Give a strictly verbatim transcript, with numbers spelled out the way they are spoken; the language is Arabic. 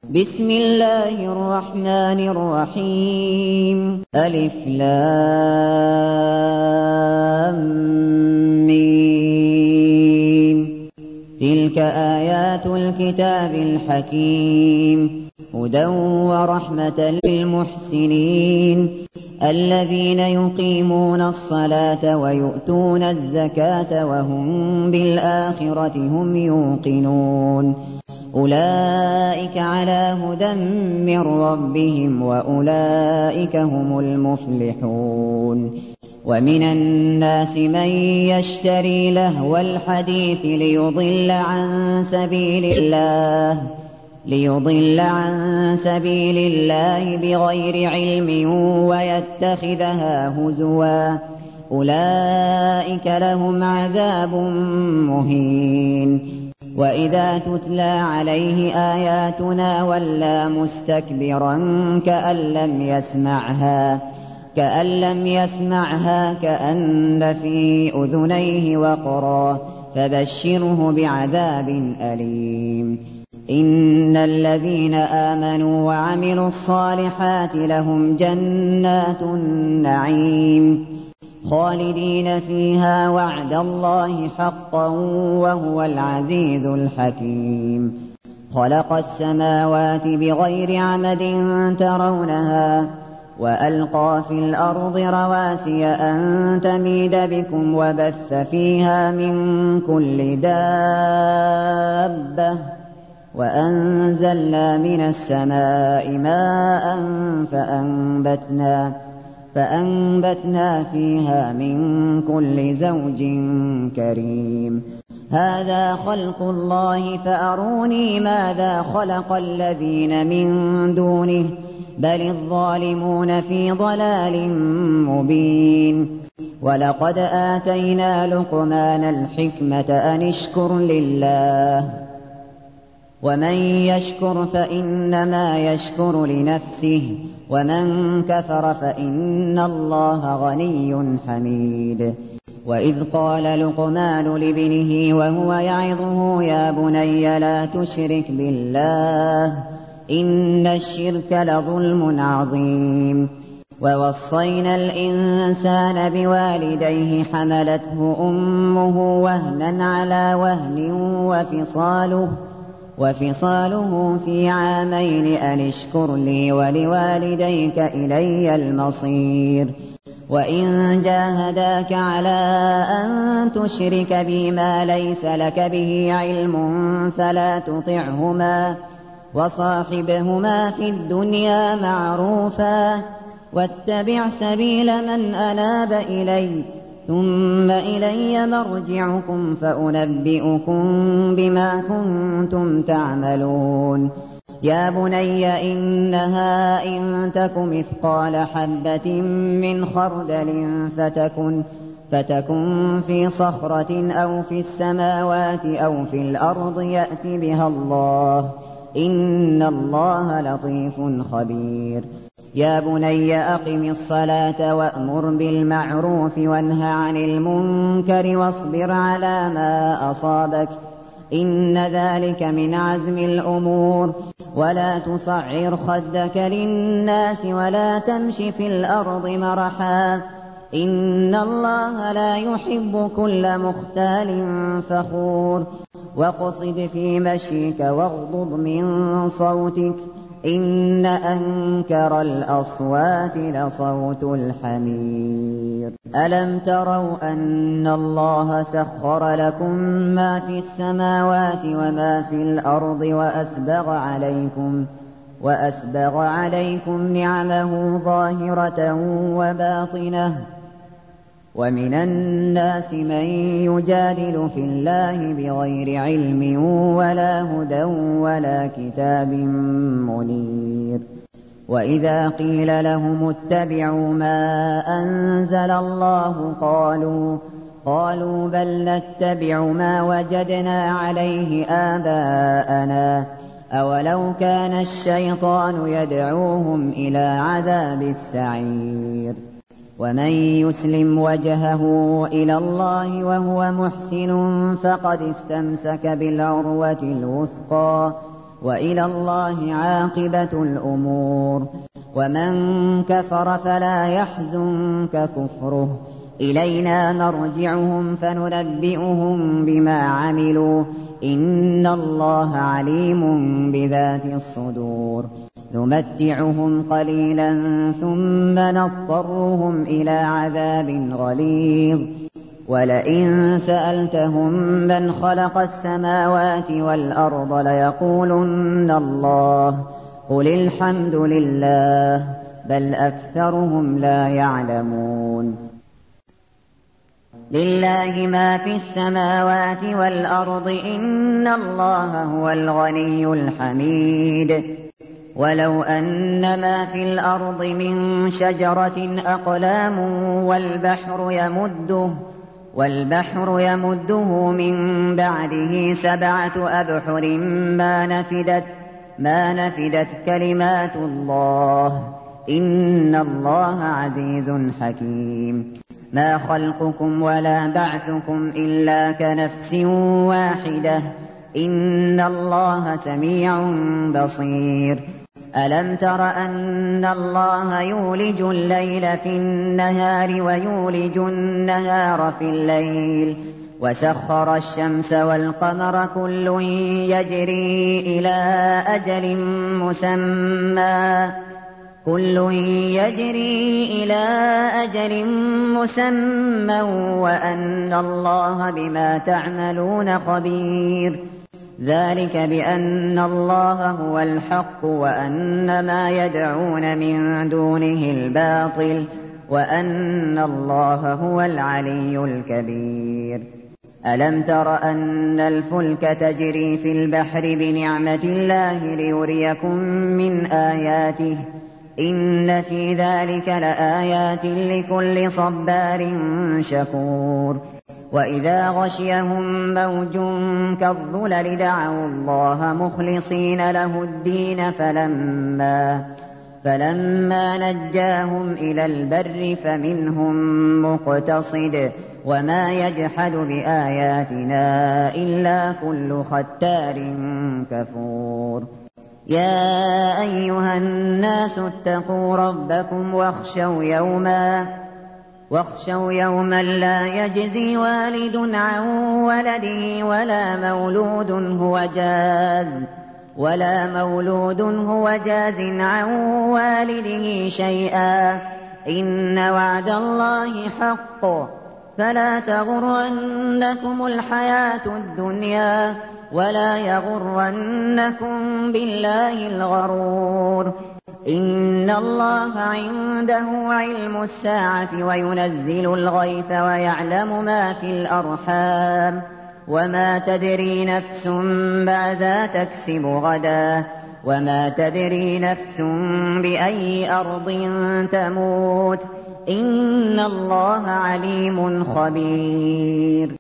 بسم الله الرحمن الرحيم. ألف لام ميم. تلك آيات الكتاب الحكيم، هدى ورحمة للمحسنين الذين يقيمون الصلاة ويؤتون الزكاة وهم بالآخرة هم يوقنون. أولئك على هدى من ربهم وأولئك هم المفلحون. ومن الناس من يشتري لهو الحديث ليضل عن سبيل الله ليضل عن سبيل الله بغير علم ويتخذها هزوا، أولئك لهم عذاب مهين. وإذا تتلى عليه آياتنا ولى مستكبرا كأن لم يسمعها كأن لم يسمعها كأن في أذنيه وقرا، فبشره بعذاب أليم. إن الذين آمنوا وعملوا الصالحات لهم جنات النعيم خالدين فيها وعد الله حقا وهو العزيز الحكيم. خلق السماوات بغير عمد ترونها وألقى في الأرض رواسي أن تميد بكم وبث فيها من كل دابة وأنزلنا من السماء ماء فأنبتنا فأنبتنا فيها من كل زوج كريم. هذا خلق الله فأروني ماذا خلق الذين من دونه بل الظالمون في ضلال مبين. ولقد آتينا لقمان الحكمة أن اشكر لله ومن يشكر فإنما يشكر لنفسه ومن كفر فإن الله غني حميد. وإذ قال لقمان لابنه وهو يعظه يا بني لا تشرك بالله إن الشرك لظلم عظيم. ووصينا الإنسان بوالديه حملته أمه وهنا على وهن وفصاله وفصاله في عامين أن اشكر لي ولوالديك إلي المصير. وإن جاهداك على أن تشرك بي ما ليس لك به علم فلا تطعهما وصاحبهما في الدنيا معروفا واتبع سبيل من أناب إلي ثم إلي مرجعكم فأنبئكم بما كنتم تعملون. يا بني إنها إن تك مثقال حبة من خردل فتكن فتكن في صخرة أو في السماوات أو في الأرض يأت بها الله إن الله لطيف خبير. يا بني أقم الصلاة وأمر بالمعروف وانه عن المنكر واصبر على ما أصابك إن ذلك من عزم الأمور. ولا تصعر خدك للناس ولا تمش في الأرض مرحا إن الله لا يحب كل مختال فخور. واقصد في مشيك واغضض من صوتك إن أنكر الأصوات لصوت الحمير. ألم تروا أن الله سخر لكم ما في السماوات وما في الأرض وأسبغ عليكم وأسبغ عليكم نعمه ظاهرة وباطنة. ومن الناس من يجادل في الله بغير علم ولا هدى ولا كتاب منير. وإذا قيل لهم اتبعوا ما أنزل الله قالوا قالوا بل نتبع ما وجدنا عليه آباءنا أولو كان الشيطان يدعوهم إلى عذاب السعير. ومن يسلم وجهه إلى الله وهو محسن فقد استمسك بالعروة الوثقى وإلى الله عاقبة الأمور. ومن كفر فلا يحزنك كفره، إلينا مرجعهم فننبئهم بما عملوا، إن الله عليم بذات الصدور. نمتعهم قليلا ثم نضطرهم إلى عذاب غليظ. ولئن سألتهم من خلق السماوات والأرض ليقولن الله، قل الحمد لله، بل أكثرهم لا يعلمون. لله ما في السماوات والأرض، إن الله هو الغني الحميد. ولو أن ما في الأرض من شجرة أقلام والبحر يمده والبحر يمده من بعده سبعة أبحر ما نفدت ما نفدت كلمات الله، إن الله عزيز حكيم. ما خلقكم ولا بعثكم إلا كنفس واحدة، إن الله سميع بصير. ألم تر أن الله يولج الليل في النهار ويولج النهار في الليل، وسخر الشمس والقمر كل يجري إلى أجل مسمى كل يجري إلى أجل مسمى وأن الله بما تعملون خبير. ذلك بأن الله هو الحق وأن ما يدعون من دونه الباطل وأن الله هو العلي الكبير. ألم تر أن الفلك تجري في البحر بنعمة الله ليريكم من آياته، إن في ذلك لآيات لكل صبار شكور. وإذا غشيهم موج كالظلل دعوا الله مخلصين له الدين فلما فلما نجاهم إلى البر فمنهم مقتصد وما يجحد بآياتنا إلا كل ختار كفور. يا أيها الناس اتقوا ربكم واخشوا يوما واخشوا يوما لا يجزي والد عن ولده ولا مولود هو جاز ولا مولود هو جاز عن والده شيئا، إن وعد الله حق، فلا تغرنكم الحياة الدنيا ولا يغرنكم بالله الغرور. إن الله عنده علم الساعة وينزل الغيث ويعلم ما في الأرحام، وما تدري نفس ماذا تكسب غدا، وما تدري نفس بأي أرض تموت، إن الله عليم خبير.